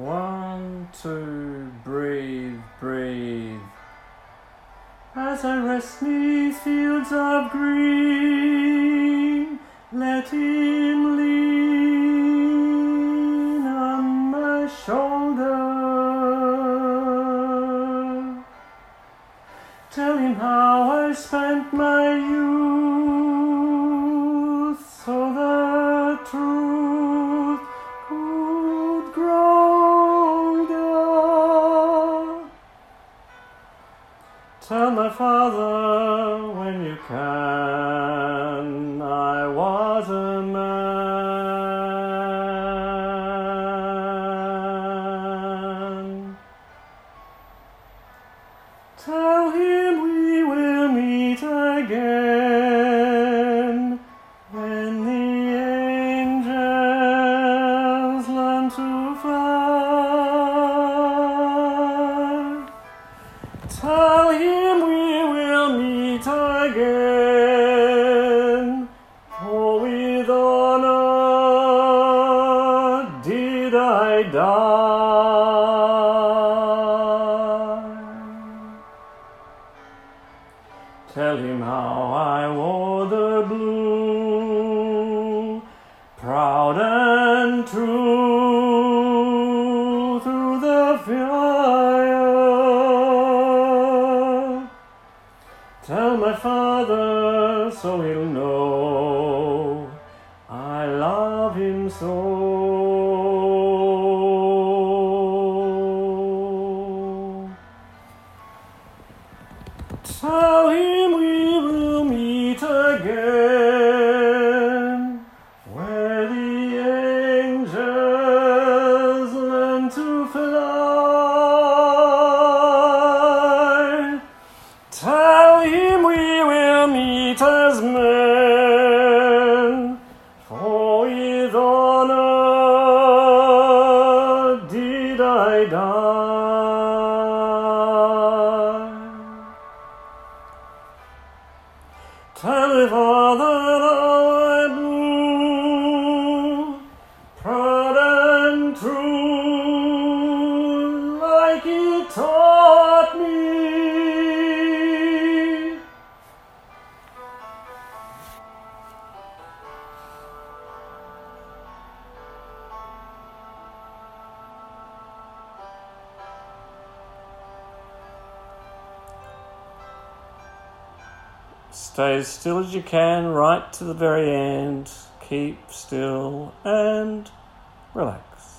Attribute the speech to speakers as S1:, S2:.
S1: 1, 2, breathe, breathe. As I rest 'neath fields of green, let him lean on my shoulder. Tell him how I spent my youth, so the truth could grow older. Tell my father when you can, I was a man. Tell him we will meet again when the angels learn to fly. Tell him we will meet again, for with honor did I die. Tell him how I wore the blue, proud and true, through the fire. Tell my father so he'll know I love him so. Tell him we will meet again where the angels learn to fly. Tell him we will meet as men, for with honor did I die. Tell my father how I blew, proud and true, like he taught me. Stay as still as you can right to the very end. Keep still and relax.